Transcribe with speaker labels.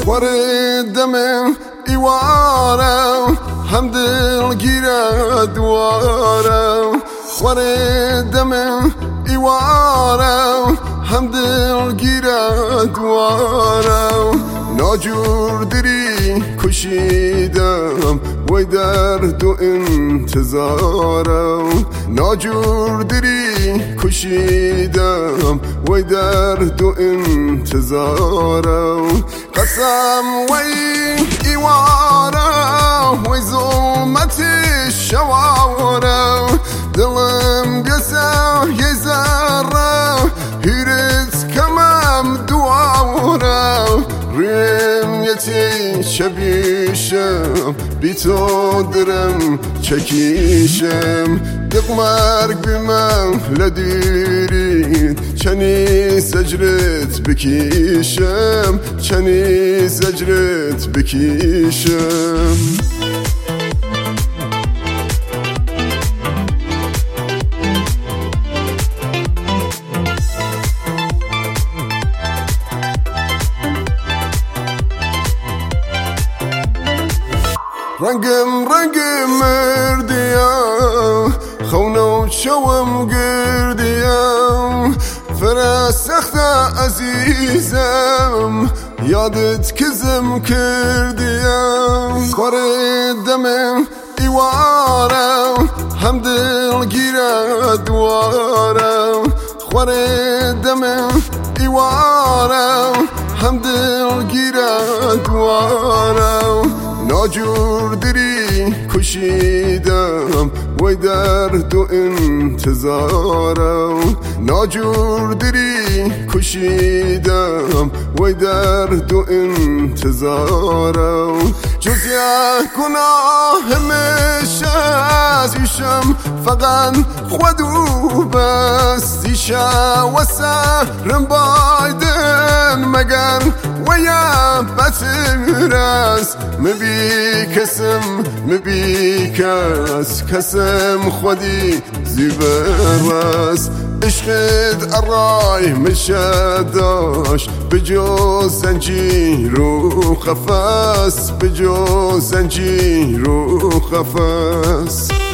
Speaker 1: دم ایوارم هم دلگیره دوارم دم ایوارم هم دلگیره دوارم ناجور دری کشیدم وی درد و انتظارم ناجور دری کشیدم وی درد و انتظارم قسم وی ایوارم وی ظلمت شوارم دلم بیسه یه ذره هیرت کمم دوارم ریم یتی شبیشم بی تو درم چکیشم دق مرگ بیمم لدیرید چنی زجرت بکیشم چنی زجرت بکیشم رنگم مردیم خونو شوم گردیم فرسخت عزیزم یادت کزم کردیم دم ایوارم هم دلگیره دوارم دم ایوارم هم دلگیره دوارم ناجور دری کشیدم وی درد و انتظارم ناجور دری کشیدم وی درد و انتظارم جز یک گناه همیشه ازیشم فقط خودو بس دیشه و سرم بایدن مگر ویا بترس مبی کسم خودی زیبرس عشقت ارای مشداش بجو زنجیر و خفاس بجو زنجیر و خفاس